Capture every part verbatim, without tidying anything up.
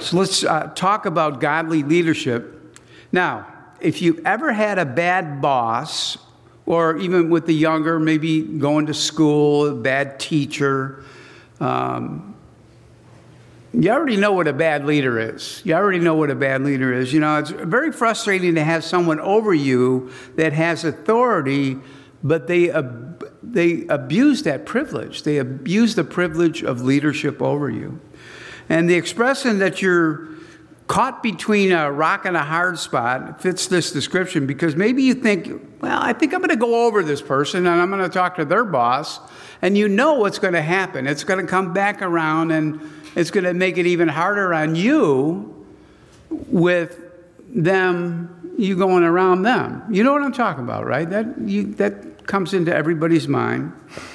So let's uh, talk about godly leadership. Now, if you've ever had a bad boss, or even with the younger, maybe going to school, a bad teacher, um, you already know what a bad leader is. You already know what a bad leader is. You know, it's very frustrating to have someone over you that has authority, but they ab- they abuse that privilege. They abuse the privilege of leadership over you. And the expression that you're caught between a rock and a hard spot fits this description, because maybe you think, well, I think I'm going to go over this person and I'm going to talk to their boss, and you know what's going to happen. It's going to come back around, and it's going to make it even harder on you with them, you going around them. You know what I'm talking about, right? That you, that comes into everybody's mind.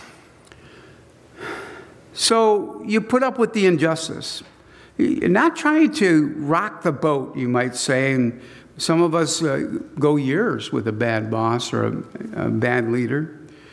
So you put up with the injustice. You're not trying to rock the boat, you might say. And some of us uh, go years with a bad boss or a, a bad leader.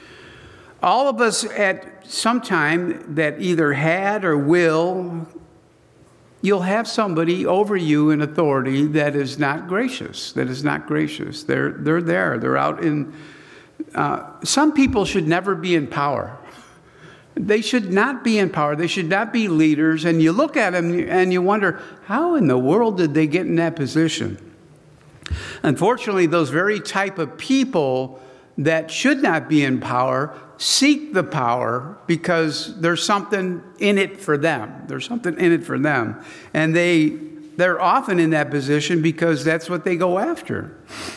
All of us at some time that either had or will, you'll have somebody over you in authority that is not gracious, that is not gracious. They're, they're there. They're out in... Uh, some people should never be in power. They should not be in power. They should not be leaders. And you look at them and you wonder, how in the world did they get in that position? Unfortunately, those very type of people that should not be in power seek the power because there's something in it for them. There's something in it for them. And they, they're often in that position because that's what they go after.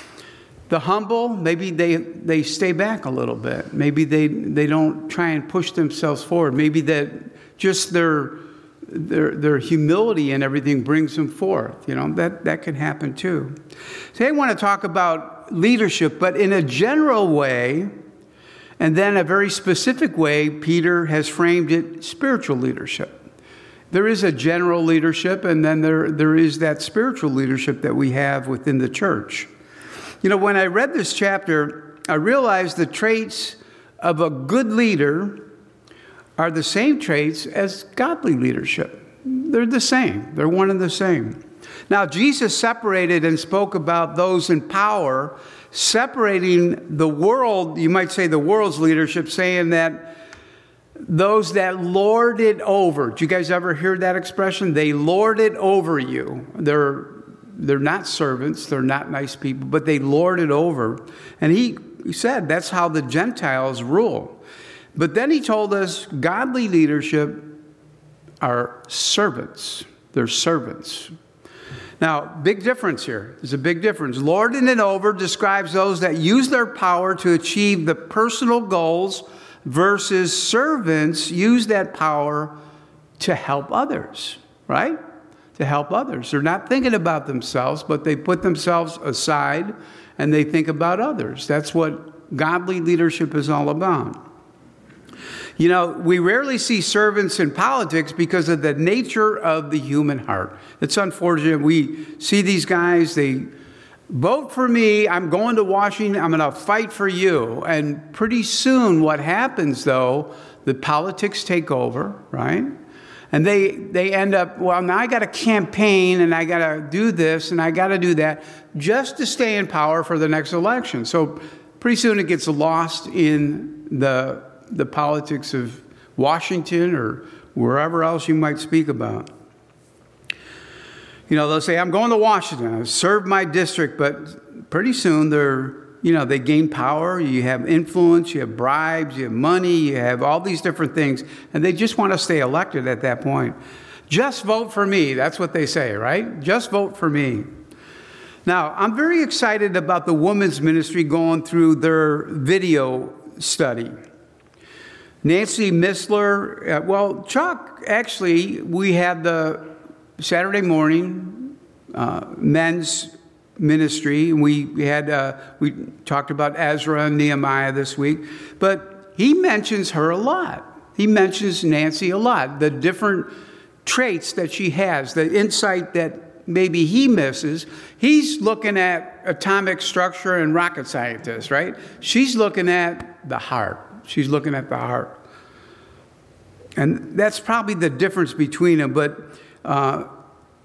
The humble, maybe they, they stay back a little bit. Maybe they, they don't try and push themselves forward. Maybe that just their, their, their humility and everything brings them forth. You know, that, that can happen too. So I want to talk about leadership, but in a general way, and then a very specific way. Peter has framed it spiritual leadership. There is a general leadership, and then there, there is that spiritual leadership that we have within the church. You know, when I read this chapter, I realized the traits of a good leader are the same traits as godly leadership. They're the same. They're one and the same. Now, Jesus separated and spoke about those in power, separating the world, you might say the world's leadership, saying that those that lord it over. Do you guys ever hear that expression? They lord it over you. They're They're not servants. They're not nice people, but they lord it over. And he, he said that's how the Gentiles rule. But then he told us godly leadership are servants. They're servants. Now, big difference here. There's a big difference. Lording it over describes those that use their power to achieve the personal goals versus servants use that power to help others, right? To help others. They're not thinking about themselves, but they put themselves aside and they think about others. That's what godly leadership is all about. You know, we rarely see servants in politics because of the nature of the human heart. It's unfortunate. We see these guys, they vote for me, I'm going to Washington, I'm going to fight for you. And pretty soon what happens, though, the politics take over, right? And they, they end up, well, now I got to campaign and I got to do this and I got to do that just to stay in power for the next election. So pretty soon it gets lost in the, the politics of Washington or wherever else you might speak about. You know, they'll say, I'm going to Washington. I've served my district, but pretty soon they're, you know, they gain power, you have influence, you have bribes, you have money, you have all these different things, and they just want to stay elected at that point. Just vote for me, that's what they say, right? Just vote for me. Now, I'm very excited about the women's ministry going through their video study. Nancy Missler, uh, well, Chuck, actually, we had the Saturday morning uh, men's ministry. We had uh, we talked about Ezra and Nehemiah this week, but he mentions her a lot. He mentions Nancy a lot. The different traits that she has, the insight that maybe he misses. He's looking at atomic structure and rocket scientists, right? She's looking at the heart. She's looking at the heart, and that's probably the difference between them. But uh,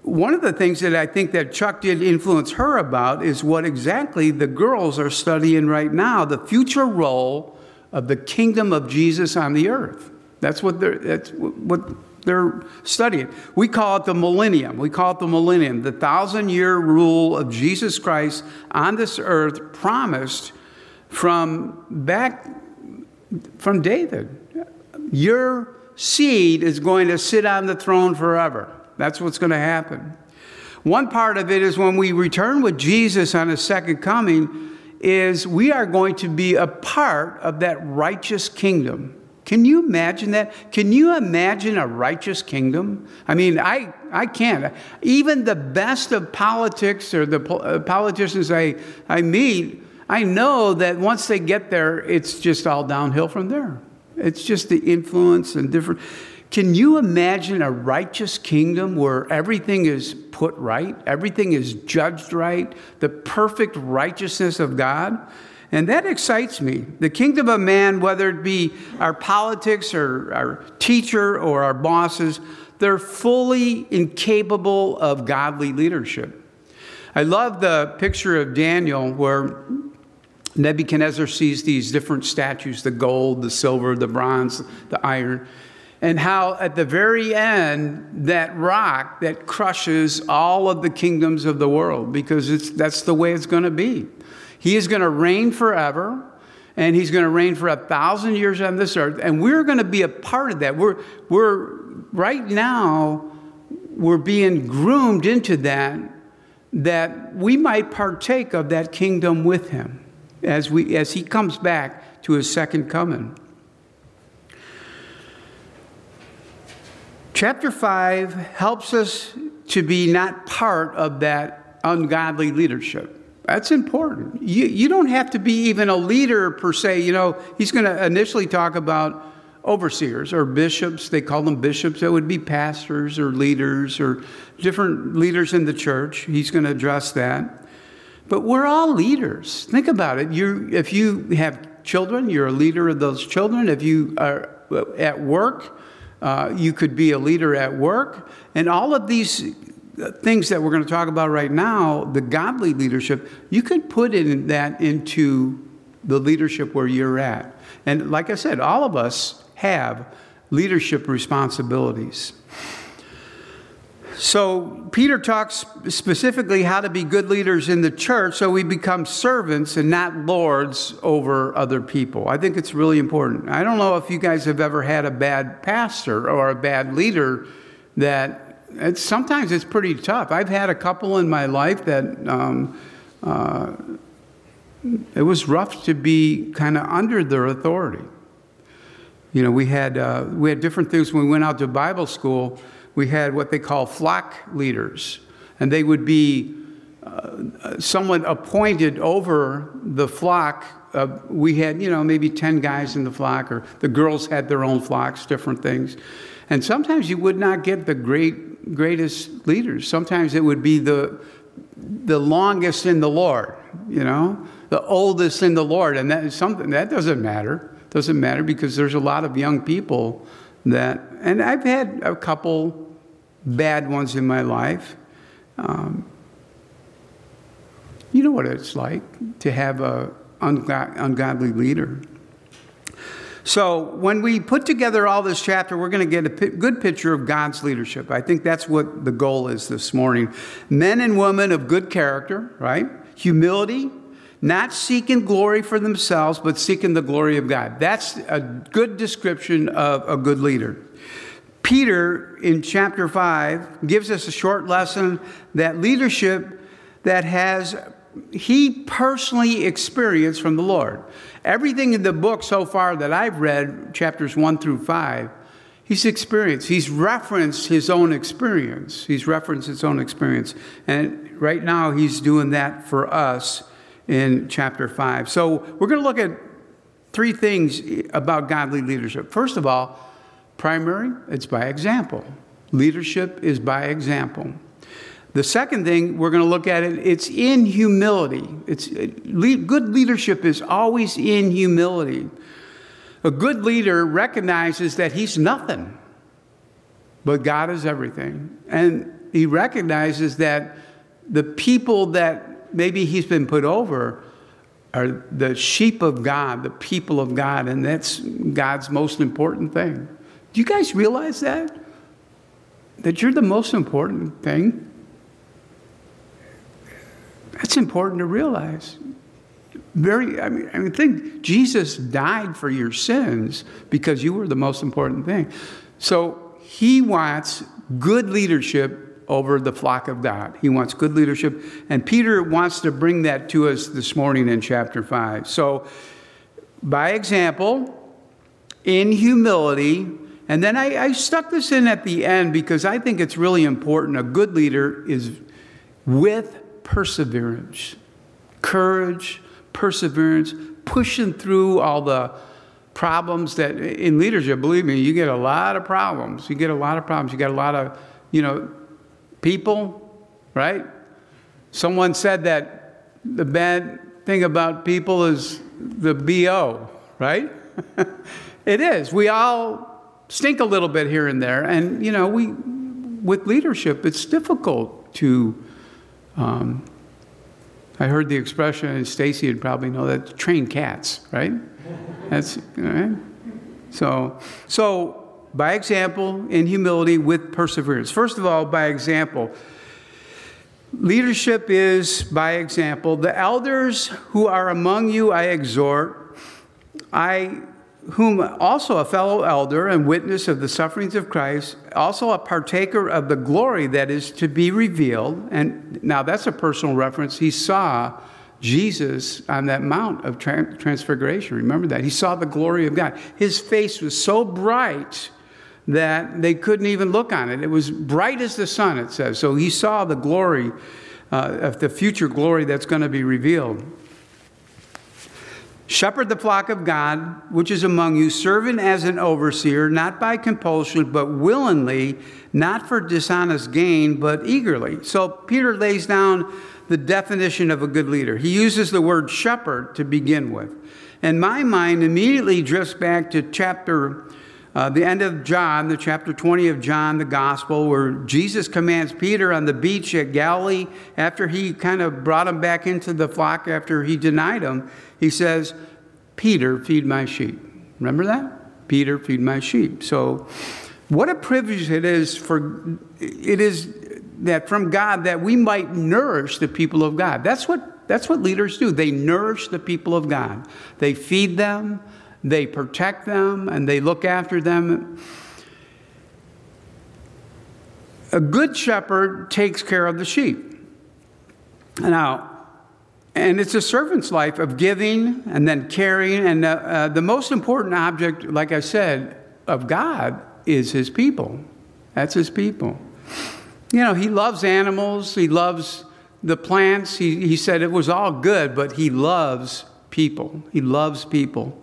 one of the things that I think that Chuck did influence her about is what exactly the girls are studying right now, the future role of the kingdom of Jesus on the earth. That's what they're, that's what they're studying. We call it the millennium. We call it the millennium, the thousand-year rule of Jesus Christ on this earth promised from back from David. Your seed is going to sit on the throne forever. That's what's going to happen. One part of it is when we return with Jesus on his second coming, is we are going to be a part of that righteous kingdom. Can you imagine that? Can you imagine a righteous kingdom? I mean, I, I can't. Even the best of politics or the uh, politicians I, I meet, I know that once they get there, it's just all downhill from there. It's just the influence and different. Can you imagine a righteous kingdom where everything is put right? Everything is judged right? The perfect righteousness of God? And that excites me. The kingdom of man, whether it be our politics or our teacher or our bosses, they're fully incapable of godly leadership. I love the picture of Daniel where Nebuchadnezzar sees these different statues, the gold, the silver, the bronze, the iron, and how at the very end, that rock that crushes all of the kingdoms of the world, because it's, that's the way it's going to be. He is going to reign forever, and he's going to reign for a thousand years on this earth, and we're going to be a part of that. We're, we're right now, we're being groomed into that, that we might partake of that kingdom with him as we as he comes back to his second coming. Chapter five helps us to be not part of that ungodly leadership. That's important. You, you don't have to be even a leader per se. You know, he's going to initially talk about overseers or bishops. They call them bishops. That would be pastors or leaders or different leaders in the church. He's going to address that. But we're all leaders. Think about it. You, if you have children, you're a leader of those children. If you are at work, uh, you could be a leader at work. And all of these things that we're going to talk about right now, the godly leadership, you could put in that into the leadership where you're at. And like I said, all of us have leadership responsibilities. So Peter talks specifically how to be good leaders in the church so we become servants and not lords over other people. I think it's really important. I don't know if you guys have ever had a bad pastor or a bad leader that it's, sometimes it's pretty tough. I've had a couple in my life that um, uh, it was rough to be kind of under their authority. You know, we had uh, we had different things when we went out to Bible school. We had what they call flock leaders, and they would be uh, someone appointed over the flock. Uh, we had, you know, maybe ten guys in the flock, or the girls had their own flocks, different things. And sometimes you would not get the great, greatest leaders. Sometimes it would be the the longest in the Lord, you know, the oldest in the Lord, and that is something that doesn't matter. Doesn't matter because there's a lot of young people that, and I've had a couple bad ones in my life. Um, you know what it's like to have a ungod- ungodly leader. So when we put together all this chapter, we're going to get a p- good picture of God's leadership. I think that's what the goal is this morning. Men and women of good character, right? Humility, not seeking glory for themselves, but seeking the glory of God. That's a good description of a good leader. Peter, in chapter five, gives us a short lesson that leadership that has he personally experienced from the Lord. Everything in the book so far that I've read, chapters one through five, he's experienced. He's referenced his own experience. He's referenced his own experience. And right now he's doing that for us in chapter five. So we're going to look at three things about godly leadership. First of all, primary, it's by example. Leadership is by example. The second thing we're going to look at it, it's in humility. It's good leadership is always in humility. A good leader recognizes that he's nothing, but God is everything. And he recognizes that the people that maybe he's been put over are the sheep of God, the people of God, and that's God's most important thing. Do you guys realize that? That you're the most important thing? That's important to realize. Very, I mean, I mean, think Jesus died for your sins because you were the most important thing. So he wants good leadership over the flock of God. He wants good leadership. And Peter wants to bring that to us this morning in chapter five. So, by example, in humility, and then I, I stuck this in at the end because I think it's really important. A good leader is with perseverance, courage, perseverance, pushing through all the problems that in leadership, believe me, you get a lot of problems. You get a lot of problems. You get a lot of, you know, people, right? Someone said that the bad thing about people is the B O, right? It is. We all stink a little bit here and there. And, you know, we, with leadership, it's difficult to, um, I heard the expression, and Stacy would probably know that, train cats, right? That's, right? So, so, by example, in humility, with perseverance. First of all, by example. Leadership is by example. The elders who are among you I exhort, I, whom also a fellow elder and witness of the sufferings of Christ, also a partaker of the glory that is to be revealed. And now that's a personal reference. He saw Jesus on that Mount of Transfiguration. Remember that. He saw the glory of God. His face was so bright that they couldn't even look on it. It was bright as the sun, it says. So he saw the glory uh, of the future glory that's going to be revealed. Shepherd the flock of God, which is among you, serving as an overseer, not by compulsion, but willingly, not for dishonest gain, but eagerly. So Peter lays down the definition of a good leader. He uses the word shepherd to begin with. And my mind immediately drifts back to chapter Uh, the end of John, the chapter twenty of John, the gospel, where Jesus commands Peter on the beach at Galilee after he kind of brought him back into the flock after he denied him. He says, Peter, feed my sheep. Remember that? Peter, feed my sheep. So what a privilege it is for, it is that from God that we might nourish the people of God. That's what, that's what leaders do. They nourish the people of God. They feed them. They protect them, and they look after them. A good shepherd takes care of the sheep. Now, and it's a servant's life of giving and then caring. And uh, uh, the most important object, like I said, of God is his people. That's his people. You know, he loves animals. He loves the plants. He, he said it was all good, but he loves people. He loves people.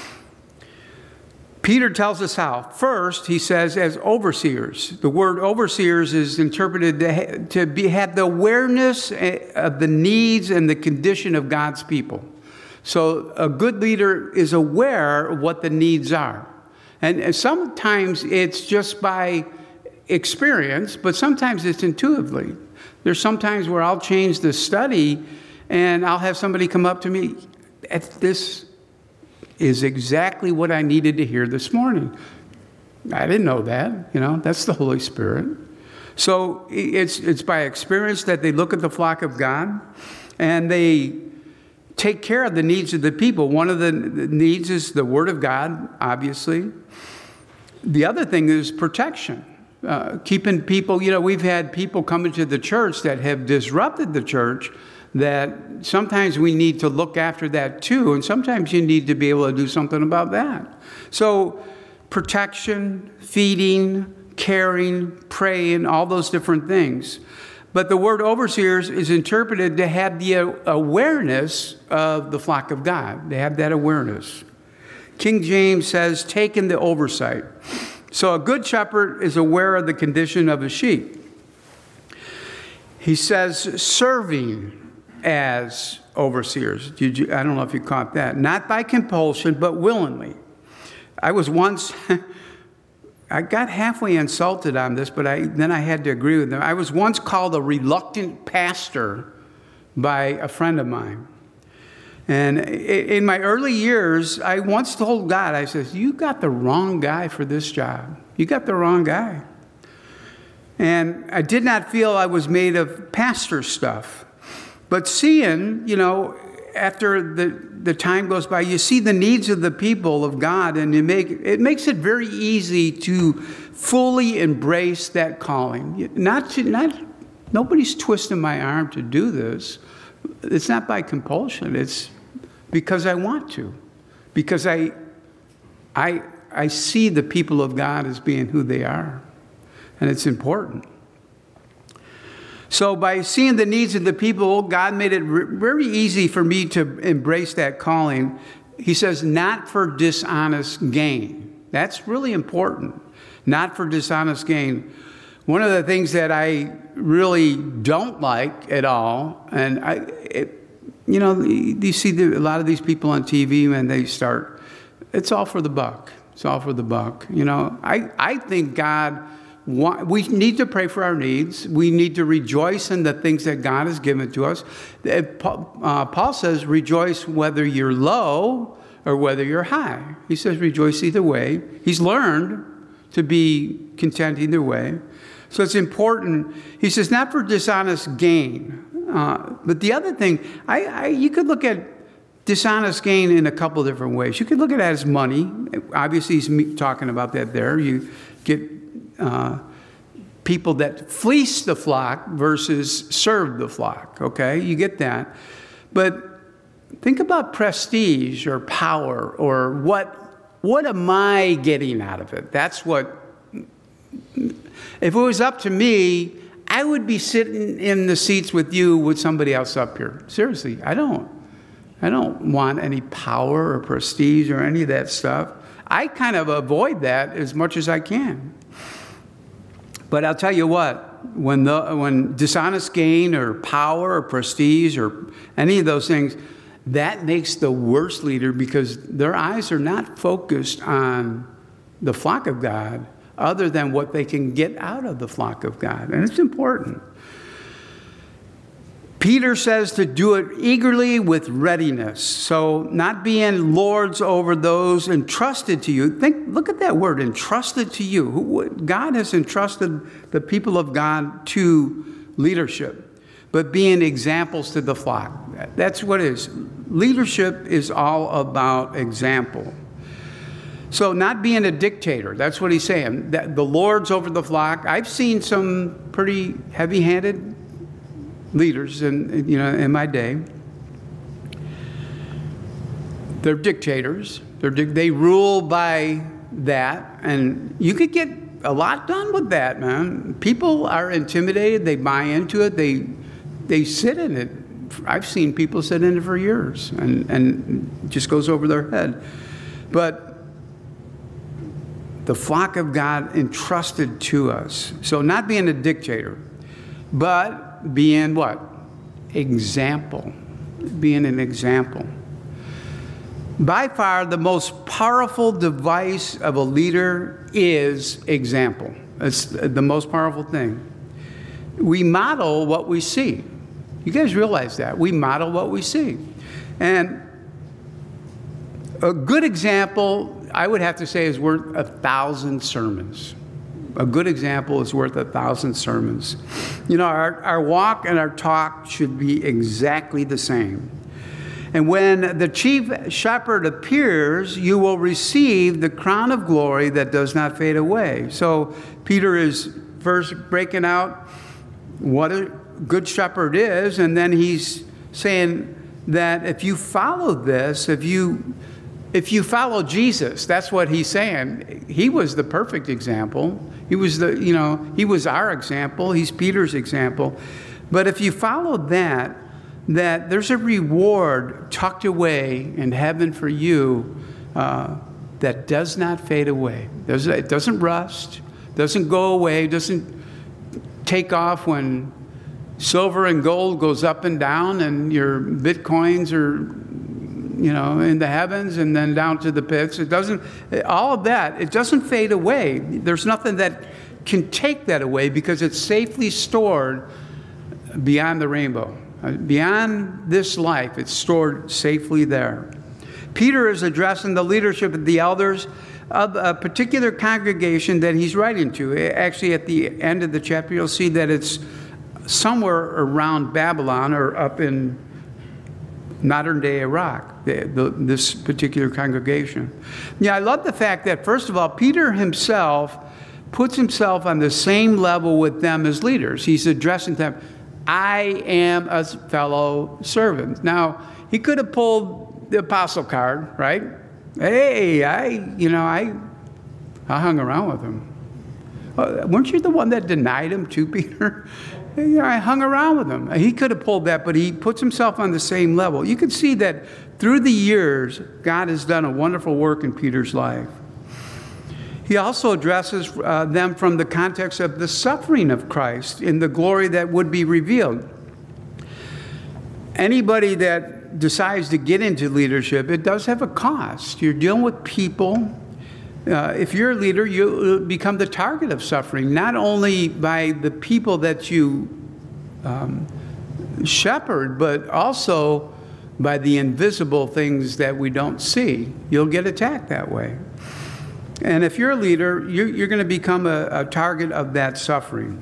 Peter tells us how. First, he says, as overseers. The word overseers is interpreted to, to be, have the awareness of the needs and the condition of God's people. So a good leader is aware of what the needs are. And sometimes it's just by experience, but sometimes it's intuitively. There's sometimes where I'll change the study and I'll have somebody come up to me at this is exactly what I needed to hear this morning. I didn't know that, you know, that's the Holy Spirit. So it's it's by experience that they look at the flock of God and they take care of the needs of the people. One of the needs is the Word of God, obviously. The other thing is protection. Uh, keeping people, you know, we've had people come into the church that have disrupted the church, that sometimes we need to look after that too, and sometimes you need to be able to do something about that. So protection, feeding, caring, praying, all those different things. But the word overseers is interpreted to have the awareness of the flock of God. They have that awareness. King James says, taking the oversight. So a good shepherd is aware of the condition of his sheep. He says, serving as overseers. Did you, I don't know if you caught that. Not by compulsion, but willingly. I was once I got halfway insulted on this, but I, then I had to agree with them. I was once called a reluctant pastor by a friend of mine. And in my early years, I once told God, I said, you got the wrong guy for this job. You got the wrong guy. And I did not feel I was made of pastor stuff. But seeing, you know, after the, the time goes by, you see the needs of the people of God, and you make it makes it very easy to fully embrace that calling. Not to, not nobody's twisting my arm to do this. It's not by compulsion. It's because I want to, because I, I, I see the people of God as being who they are, and it's important. So by seeing the needs of the people, God made it re- very easy for me to embrace that calling. He says, not for dishonest gain. That's really important. Not for dishonest gain. One of the things that I really don't like at all, and I, it, you know, you see the, a lot of these people on T V, and they start, it's all for the buck. It's all for the buck. You know, I, I think God, want, we need to pray for our needs. We need to rejoice in the things that God has given to us. Uh, Paul says, rejoice whether you're low or whether you're high. He says, rejoice either way. He's learned to be content either way. So it's important. He says, not for dishonest gain. Uh, but the other thing, I, I, you could look at dishonest gain in a couple different ways. You could look at it as money. Obviously, he's talking about that there. You get uh, people that fleece the flock versus serve the flock, okay? You get that. But think about prestige or power, or what, what am I getting out of it? That's what... If it was up to me, I would be sitting in the seats with you with somebody else up here. Seriously, I don't. I don't want any power or prestige or any of that stuff. I kind of avoid that as much as I can. But I'll tell you what, when the when dishonest gain or power or prestige or any of those things, that makes the worst leader, because their eyes are not focused on the flock of God, other than what they can get out of the flock of God. And it's important. Peter says to do it eagerly with readiness. So not being lords over those entrusted to you. Think, look at that word, entrusted to you. God has entrusted the people of God to leadership, but being examples to the flock. That's what it is. Leadership is all about example. So not being a dictator, that's what he's saying. That the lords over the flock. I've seen some pretty heavy-handed leaders in, you know, in my day. They're dictators. They're, they rule by that, and you could get a lot done with that, man. People are intimidated. They buy into it. They they sit in it. I've seen people sit in it for years, and, and it just goes over their head. But the flock of God entrusted to us. So not being a dictator, but being what? Example. Being an example. By far, the most powerful device of a leader is example. It's the most powerful thing. We model what we see. You guys realize that. We model what we see. And a good example, I would have to say, is worth a thousand sermons. A good example is worth a thousand sermons. You know, our, our walk and our talk should be exactly the same. And when the chief shepherd appears, you will receive the crown of glory that does not fade away. So Peter is first breaking out what a good shepherd is, and then he's saying that if you follow this, if you... If you follow Jesus, that's what he's saying. He was the perfect example. He was the, you know, he was our example. He's Peter's example. But if you follow that, that there's a reward tucked away in heaven for you uh, that does not fade away. It doesn't rust, doesn't go away, doesn't take off when silver and gold goes up and down and your bitcoins are you know, in the heavens and then down to the pits. It doesn't, all of that, it doesn't fade away. There's nothing that can take that away because it's safely stored beyond the rainbow. Beyond this life, it's stored safely there. Peter is addressing the leadership of the elders of a particular congregation that he's writing to. Actually, at the end of the chapter, you'll see that it's somewhere around Babylon or up in modern-day Iraq, the, the, this particular congregation. Yeah, I love the fact that, first of all, Peter himself puts himself on the same level with them as leaders. He's addressing them. I am a fellow servant. Now, he could have pulled the apostle card, right? Hey, I, you know, I, I hung around with him. Uh, weren't you the one that denied him too, Peter? You know, I hung around with him. He could have pulled that, but he puts himself on the same level. You can see that through the years, God has done a wonderful work in Peter's life. He also addresses uh, them from the context of the suffering of Christ in the glory that would be revealed. Anybody that decides to get into leadership, it does have a cost. You're dealing with people. Uh, if you're a leader, you become the target of suffering, not only by the people that you um, shepherd, but also by the invisible things that we don't see. You'll get attacked that way. And if you're a leader, you're, you're going to become a, a target of that suffering.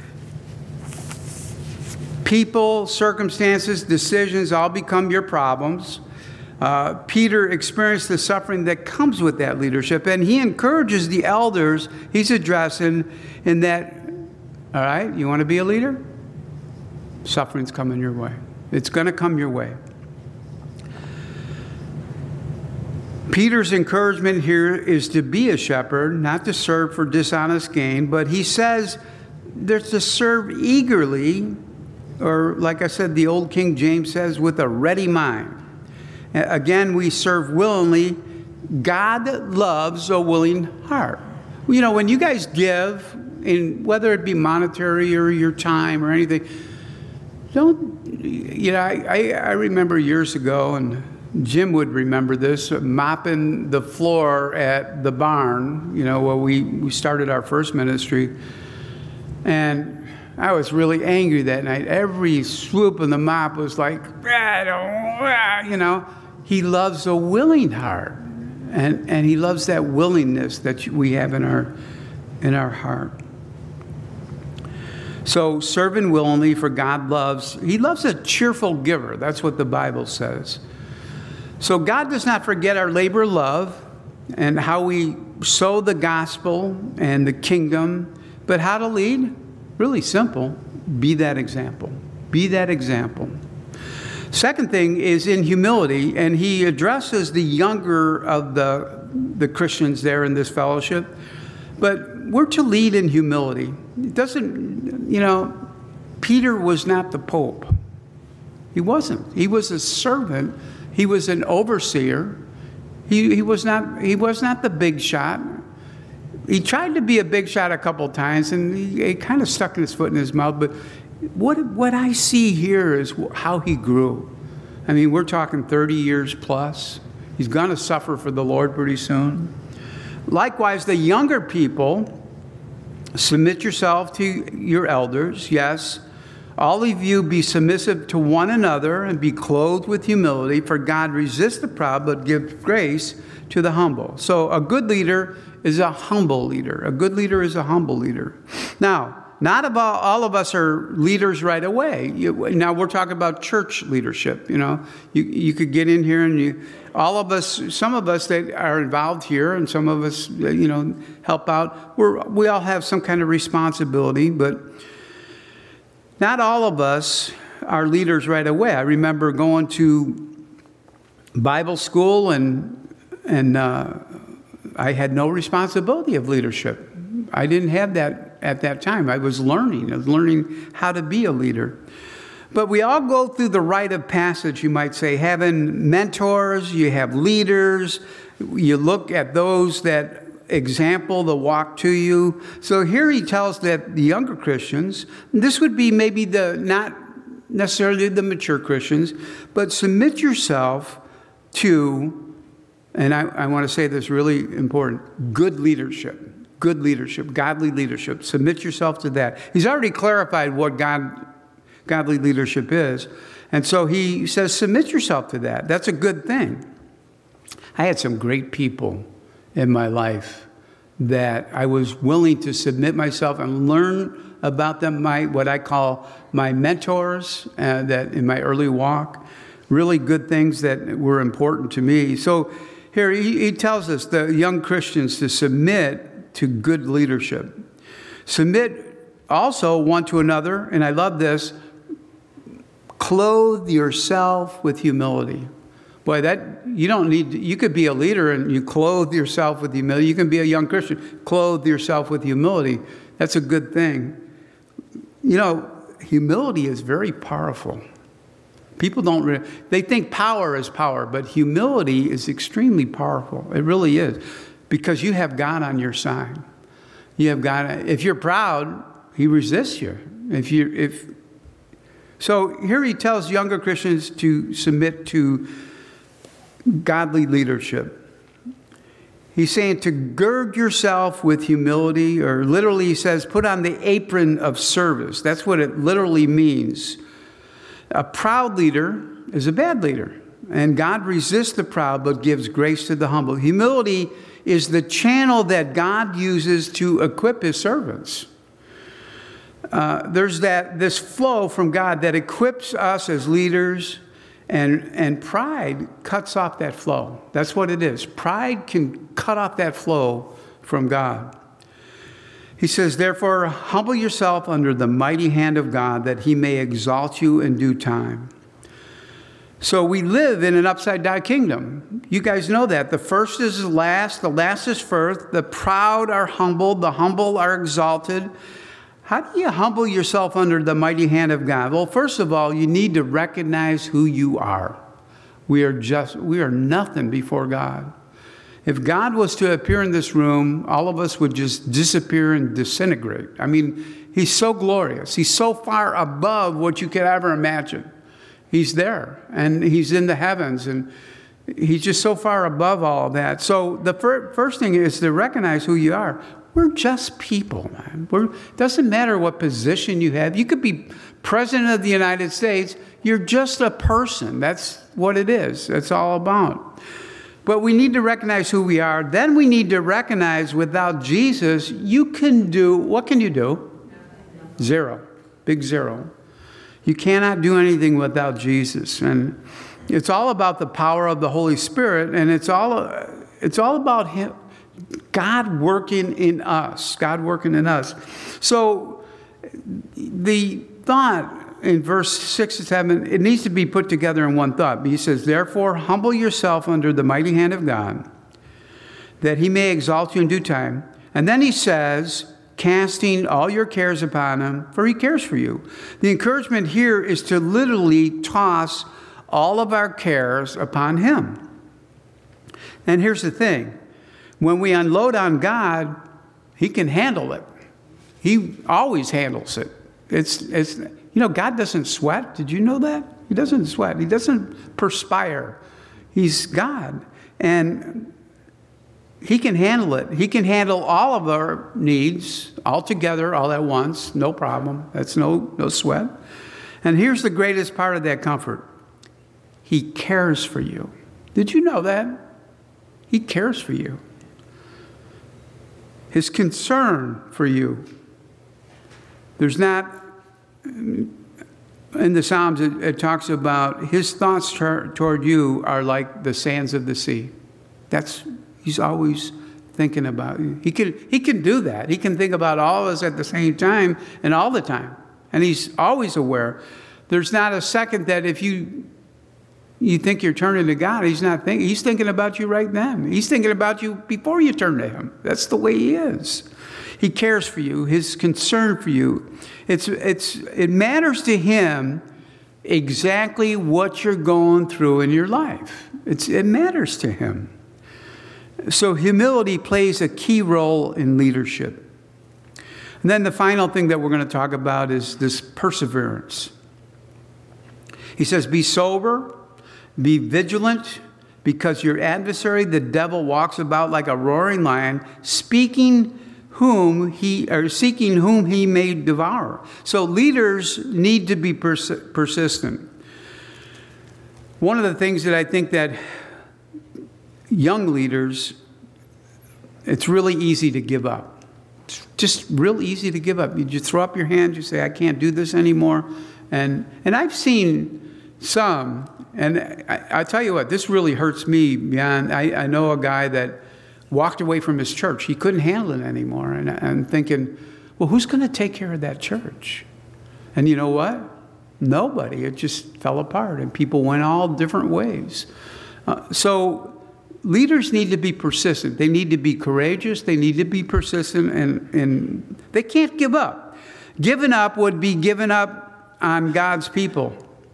People, circumstances, decisions all become your problems. Uh, Peter experienced the suffering that comes with that leadership, and he encourages the elders he's addressing in that, all right, you want to be a leader? Suffering's coming your way. It's going to come your way. Peter's encouragement here is to be a shepherd, not to serve for dishonest gain, but he says they're to serve eagerly, or like I said, the old King James says, with a ready mind. Again, we serve willingly. God loves a willing heart. You know, when you guys give, in whether it be monetary or your time or anything, don't, you know, I, I, I remember years ago, and Jim would remember this, mopping the floor at the barn, you know, where we, we started our first ministry. And I was really angry that night. Every swoop of the mop was like, I don't, you know. He loves a willing heart. And, and he loves that willingness that we have in our, in our heart. So serving willingly, for God loves, he loves a cheerful giver. That's what the Bible says. So God does not forget our labor of love and how we sow the gospel and the kingdom, but how to lead? Really simple. Be that example. Be that example. Second thing is in humility, and he addresses the younger of the, the Christians there in this fellowship, but we're to lead in humility. It doesn't, you know, Peter was not the Pope. He wasn't. He was a servant. He was an overseer. He, he was not, he was not the big shot. He tried to be a big shot a couple of times, and he, he kind of stuck his foot in his mouth. But what, what I see here is how he grew. I mean, we're talking thirty years plus. He's going to suffer for the Lord pretty soon. Likewise, the younger people, submit yourself to your elders, yes. All of you be submissive to one another and be clothed with humility, for God resists the proud but gives grace to the humble. So a good leader is a humble leader. A good leader is a humble leader. Now, not about all of us are leaders right away. You, now we're talking about church leadership. You know, you you could get in here and you, all of us, some of us that are involved here, and some of us, you know, help out. We're we all have some kind of responsibility, but not all of us are leaders right away. I remember going to Bible school, and and uh, I had no responsibility of leadership. I didn't have that at that time. I was learning. I was learning how to be a leader. But we all go through the rite of passage, you might say, having mentors, you have leaders, you look at those that example the walk to you. So here he tells that the younger Christians, this would be maybe the not necessarily the mature Christians, but submit yourself to, and I, I want to say this really important, good leadership. Good leadership, godly leadership. Submit yourself to that. He's already clarified what God, godly leadership is. And so he says, submit yourself to that. That's a good thing. I had some great people in my life that I was willing to submit myself and learn about them, my what I call my mentors uh, that in my early walk, really good things that were important to me. So here he, he tells us, the young Christians, to submit to good leadership. Submit also one to another, and I love this, clothe yourself with humility. Boy, that you don't need, you could be a leader and you clothe yourself with humility. You can be a young Christian, clothe yourself with humility. That's a good thing. You know, humility is very powerful. People don't, re- they think power is power, but humility is extremely powerful. It really is. Because you have God on your side. You have God. If you're proud, he resists you. If you, if so, here he tells younger Christians to submit to godly leadership. He's saying to gird yourself with humility, or literally he says, put on the apron of service. That's what it literally means. A proud leader is a bad leader, and God resists the proud but gives grace to the humble. Humility is the channel that God uses to equip his servants. Uh, there's that this flow from God that equips us as leaders, and, and pride cuts off that flow. That's what it is. Pride can cut off that flow from God. He says, therefore, humble yourself under the mighty hand of God, that he may exalt you in due time. So we live in an upside-down kingdom. You guys know that. The first is last, the last is first. The proud are humbled, the humble are exalted. How do you humble yourself under the mighty hand of God? Well, first of all, you need to recognize who you are. We are just, we are nothing before God. If God was to appear in this room, all of us would just disappear and disintegrate. I mean, he's so glorious. He's so far above what you could ever imagine. He's there, and he's in the heavens, and he's just so far above all that. So the fir- first thing is to recognize who you are. We're just people, man. We're, doesn't matter what position you have. You could be president of the United States. You're just a person. That's what it is. That's all about. But we need to recognize who we are. Then we need to recognize without Jesus, you can do, what can you do? Zero. Big zero. You cannot do anything without Jesus. And it's all about the power of the Holy Spirit, and it's all it's all about him, God working in us, God working in us. So the thought in verse six to seven, it needs to be put together in one thought. He says, therefore, humble yourself under the mighty hand of God, that he may exalt you in due time. And then he says, casting all your cares upon him, for he cares for you. The encouragement here is to literally toss all of our cares upon him. And here's the thing. When we unload on God, he can handle it. He always handles it. It's, it's, you know, God doesn't sweat. Did you know that? He doesn't sweat. He doesn't perspire. He's God. And he can handle it. He can handle all of our needs all together, all at once. No problem. That's no, no sweat. And here's the greatest part of that comfort. He cares for you. Did you know that? He cares for you. His concern for you. There's not, in the Psalms, it, it talks about his thoughts tar, toward you are like the sands of the sea. That's, he's always thinking about you. He can, he can do that. He can think about all of us at the same time and all the time. And he's always aware. There's not a second that if you you think you're turning to God, he's not thinking. He's thinking about you right then. He's thinking about you before you turn to him. That's the way he is. He cares for you. His concern for you. It's it's it matters to him exactly what you're going through in your life. It's it matters to him. So humility plays a key role in leadership. And then the final thing that we're going to talk about is this perseverance. He says, be sober, be vigilant, because your adversary, the devil, walks about like a roaring lion, speaking whom he or seeking whom he may devour. So leaders need to be pers- persistent. One of the things that I think that young leaders, it's really easy to give up. It's just real easy to give up. You just throw up your hands, you say, I can't do this anymore. And and I've seen some, and I, I tell you what, this really hurts me beyond. I, I know a guy that walked away from his church. He couldn't handle it anymore. And I'm thinking, well, who's going to take care of that church? And you know what? Nobody. It just fell apart, and people went all different ways. Uh, so leaders need to be persistent. They need to be courageous. They need to be persistent, and, and they can't give up. Giving up would be giving up on God's people.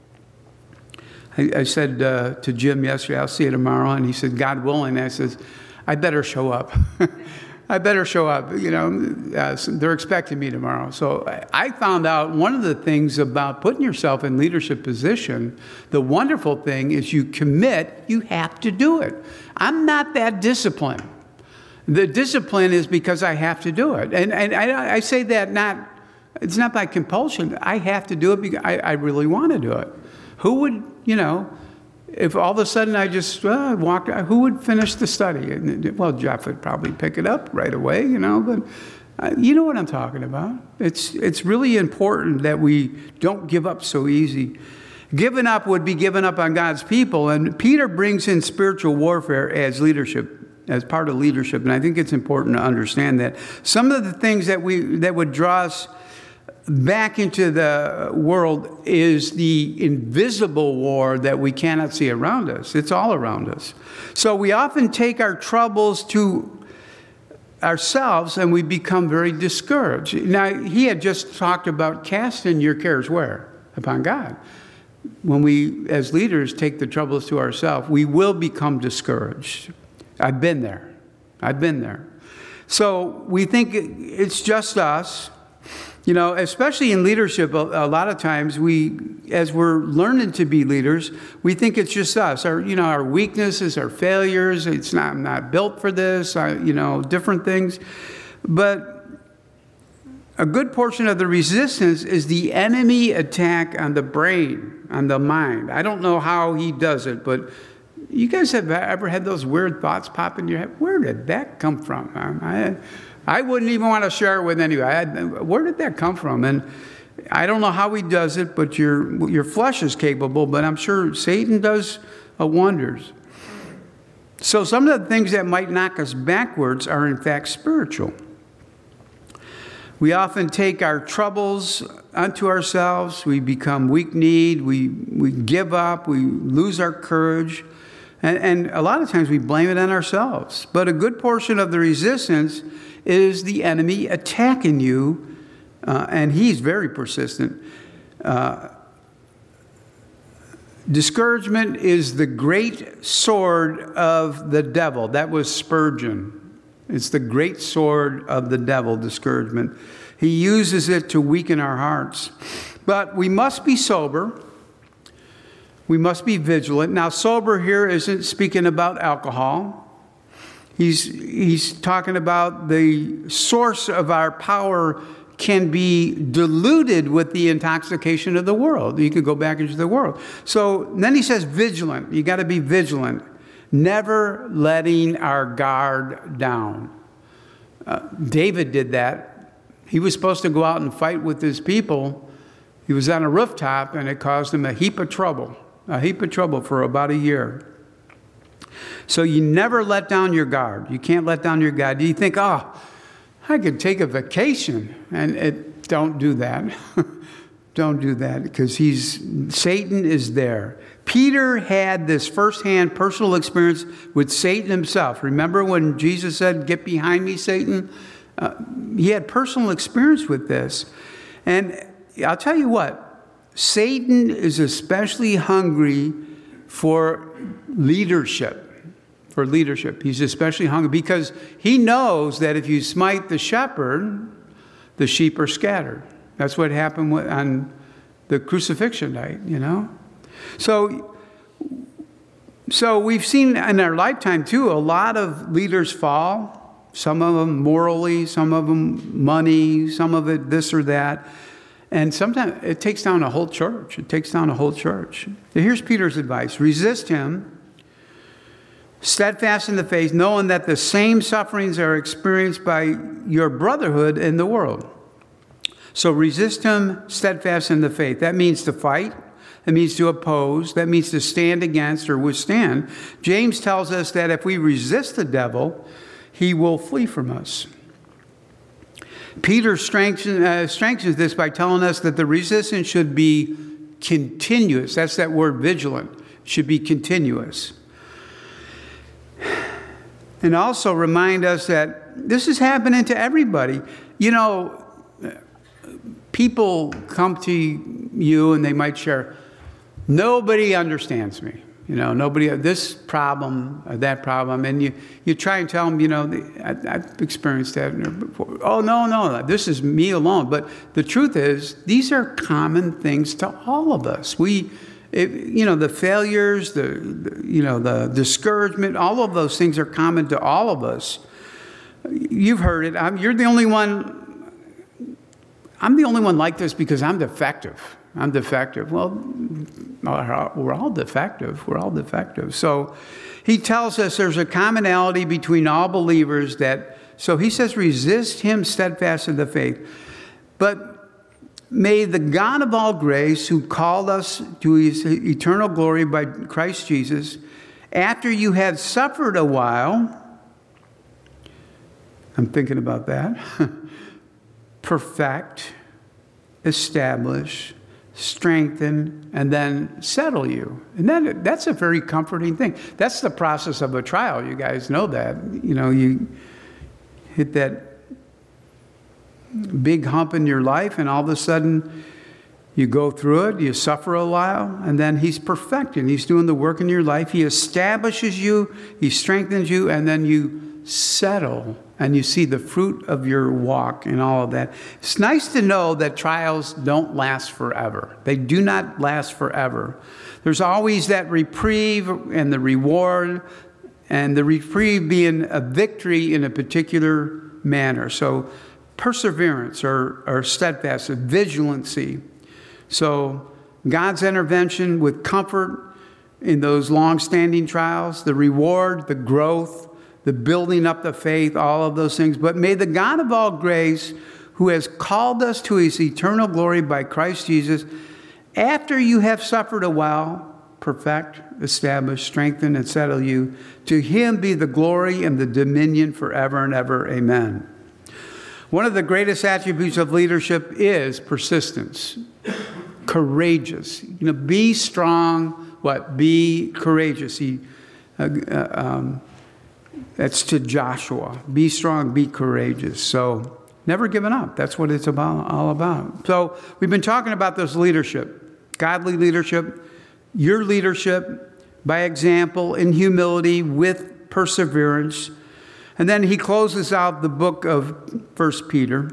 I, I said uh, to Jim yesterday, I'll see you tomorrow, and he said, God willing. I said, I better show up. I better show up. You know, uh, they're expecting me tomorrow. So I found out one of the things about putting yourself in leadership position, the wonderful thing is you commit, you have to do it. I'm not that disciplined. The discipline is because I have to do it. And, and I, I say that not, it's not by compulsion. I have to do it because I, I really want to do it. Who would, you know, if all of a sudden I just uh, walked, who would finish the study? Well, Jeff would probably pick it up right away, you know, but uh, you know what I'm talking about. It's, it's really important that we don't give up so easy. Giving up would be giving up on God's people, and Peter brings in spiritual warfare as leadership, as part of leadership, and I think it's important to understand that. Some of the things that we that would draw us back into the world is the invisible war that we cannot see around us. It's all around us. So we often take our troubles to ourselves and we become very discouraged. Now, he had just talked about casting your cares where? Upon God. When we, as leaders, take the troubles to ourselves, we will become discouraged. I've been there. I've been there. So we think it's just us. You know, especially in leadership, a, a lot of times we, as we're learning to be leaders, we think it's just us. Our, you know, our weaknesses, our failures. It's not, I'm not built for this. I, you know, different things. But a good portion of the resistance is the enemy attack on the brain, on the mind. I don't know how he does it, but you guys have ever had those weird thoughts pop in your head? Where did that come from? I, I wouldn't even want to share it with anybody. I had, where did that come from? And I don't know how he does it, but your your flesh is capable, but I'm sure Satan does uh, wonders. So some of the things that might knock us backwards are in fact spiritual. We often take our troubles unto ourselves. We become weak-kneed. We, we give up. We lose our courage. And, and a lot of times we blame it on ourselves. But a good portion of the resistance is the enemy attacking you, uh, and he's very persistent. Uh, discouragement is the great sword of the devil. That was Spurgeon. It's the great sword of the devil, discouragement. He uses it to weaken our hearts. But we must be sober. We must be vigilant. Now, sober here isn't speaking about alcohol. He's, he's talking about the source of our power can be diluted with the intoxication of the world. You could go back into the world. So then he says vigilant. You got to be vigilant. Never letting our guard down. Uh, David did that. He was supposed to go out and fight with his people. He was on a rooftop, and it caused him a heap of trouble. A heap of trouble for about a year. So you never let down your guard. You can't let down your guard. You think, oh, I could take a vacation. And it, don't do that. Don't do that, because he's Satan is there. Peter had this firsthand personal experience with Satan himself. Remember when Jesus said, get behind me, Satan? Uh, he had personal experience with this. And I'll tell you what, Satan is especially hungry for leadership. For leadership. He's especially hungry because he knows that if you smite the shepherd, the sheep are scattered. That's what happened on the crucifixion night, you know. So So we've seen in our lifetime, too, a lot of leaders fall. Some of them morally, some of them money, some of it this or that. And sometimes it takes down a whole church. It takes down a whole church. So here's Peter's advice. Resist him, steadfast in the faith, knowing that the same sufferings are experienced by your brotherhood in the world. So resist him, steadfast in the faith. That means to fight. That means to oppose. That means to stand against or withstand. James tells us that if we resist the devil, he will flee from us. Peter strengthens, uh, strengthens this by telling us that the resistance should be continuous. That's that word vigilant. It should be continuous. And also remind us that this is happening to everybody. You know, people come to you and they might share, nobody understands me. You know, nobody, this problem, or that problem. And you, you try and tell them, you know, I, I've experienced that before. Oh, no, no, this is me alone. But the truth is, these are common things to all of us. We, it, you know, the failures, the, the, you know, the discouragement, all of those things are common to all of us. You've heard it. I'm, you're the only one, I'm the only one like this because I'm defective. I'm defective. Well, we're all defective. We're all defective. So he tells us there's a commonality between all believers that, so he says, resist him steadfast in the faith. But may the God of all grace, who called us to his eternal glory by Christ Jesus, after you have suffered a while, I'm thinking about that, perfect, establish, strengthen, and then settle you. And that, that's a very comforting thing. That's the process of a trial. You guys know that. You know, you hit that big hump in your life, and all of a sudden you go through it, you suffer a while, and then he's perfecting. He's doing the work in your life. He establishes you, he strengthens you, and then you settle. And you see the fruit of your walk and all of that. It's nice to know that trials don't last forever. They do not last forever. There's always that reprieve and the reward, and the reprieve being a victory in a particular manner. So perseverance or, or steadfast, vigilancy. So God's intervention with comfort in those long-standing trials, the reward, the growth, the building up the faith, all of those things. But may the God of all grace, who has called us to his eternal glory by Christ Jesus, after you have suffered a while, perfect, establish, strengthen, and settle you. To him be the glory and the dominion forever and ever. Amen. One of the greatest attributes of leadership is persistence. Courageous. You know, be strong. What? Be courageous. He, uh, uh, um, That's to Joshua. Be strong, be courageous. So never giving up. That's what it's about, all about. So we've been talking about this leadership, godly leadership, your leadership by example, in humility, with perseverance. And then he closes out the book of First Peter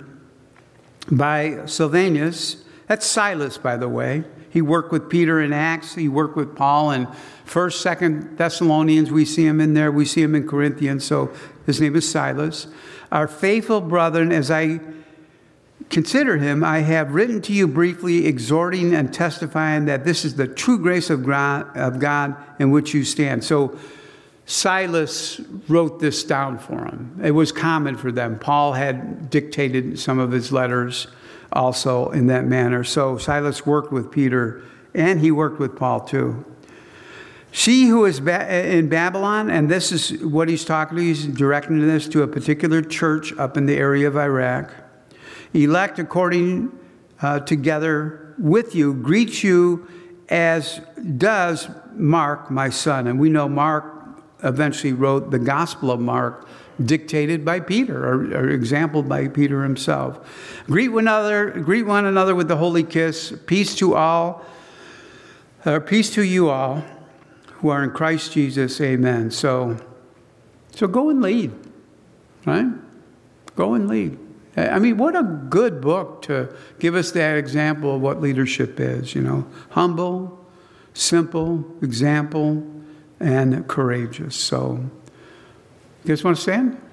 by Silvanus. That's Silas, by the way. He worked with Peter in Acts. He worked with Paul in First, Second Thessalonians. We see him in there. We see him in Corinthians. So his name is Silas. Our faithful brethren, as I consider him, I have written to you briefly, exhorting and testifying that this is the true grace of God, of God in which you stand. So Silas wrote this down for him. It was common for them. Paul had dictated some of his letters also in that manner. So Silas worked with Peter, and he worked with Paul too. She who is in Babylon, and this is what he's talking to, he's directing this to a particular church up in the area of Iraq. Elect according uh, together with you, greet you as does Mark, my son. And we know Mark eventually wrote the Gospel of Mark, dictated by Peter, or, or exampled by Peter himself. Greet one another, greet one another with the holy kiss. Peace to all, or peace to you all who are in Christ Jesus. Amen. So, so go and lead, right? Go and lead. I mean, what a good book to give us that example of what leadership is. You know, humble, simple example, and courageous. So, you guys want to stand?